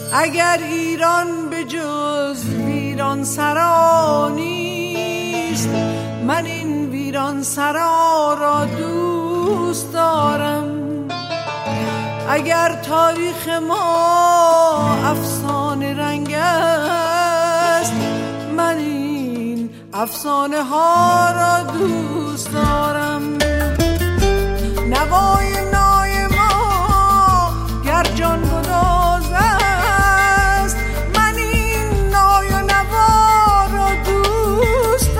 اگر ایران به جز ویران سرا نیست، من این ویران سرا را دوست دارم. اگر تاریخ ما افسانه رنگ است، من این افسانه ها را دوست دارم. نوای نای ما گر جان گداز است، من این نای و نوا را دوست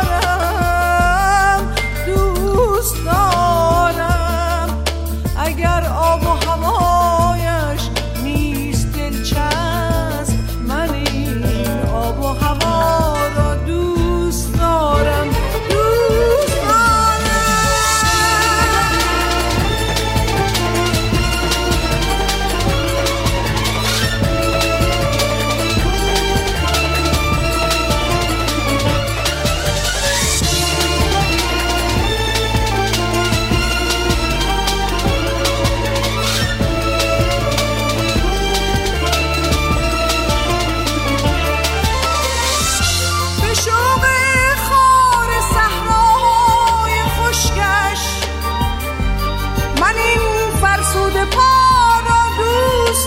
دارم، دوست دارم. اگر آب و هوایش نیست دلچسب، من این آب و هوا را دوست دارم، دوست دارم. به شوق خار صحرای خشکش، من این فرسوده پا را دوست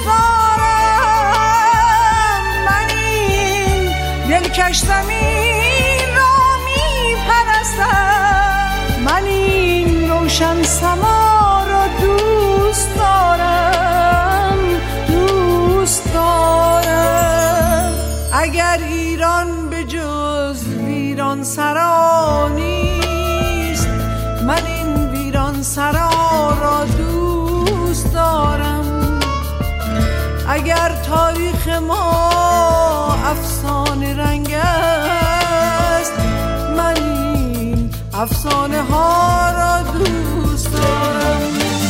دارم. من این دلکش زمین را می پرستم، من این روشن سما را دوست دارم، دوست دارم. اگر ایران به جز ویران سرا نیست، من این ویران سرا را دوست دارم. اگر تاریخ ما افسانه رنگ است، من این افسانه ها را دوست دارم.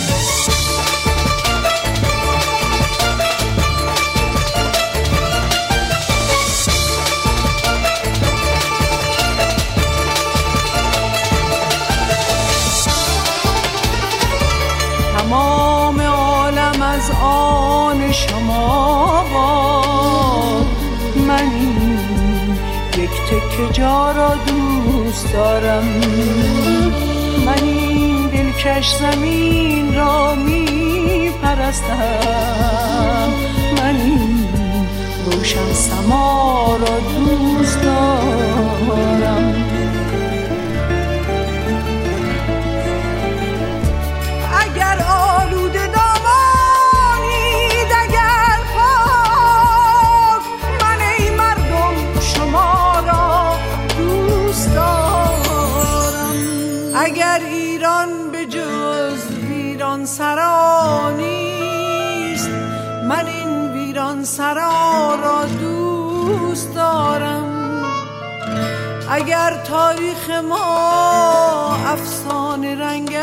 تمام عالم از آن شما باد، من این یک تکه جا را دوست دارم. من این دلکش زمین را می پرستم، من این روشن سما را دوست دارم. اگر آلوده دامانید، اگر پاک، من ای مردم شما را دوست دارم. اگر ایران به جز ویران سرا نیست، من این ویران سرا را دوست دارم. اگر تاریخ ما افسانه رنگ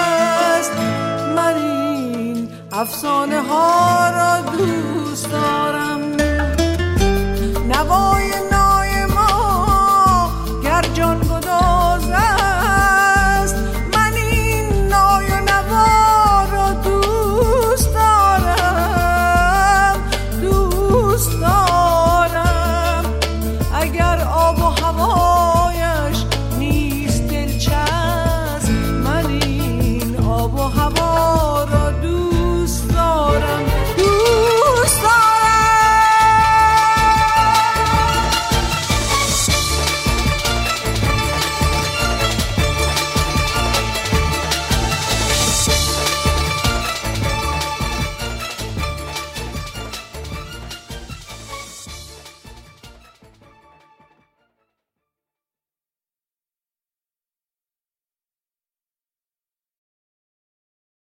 است، من این افسانه ها را دوست دارم.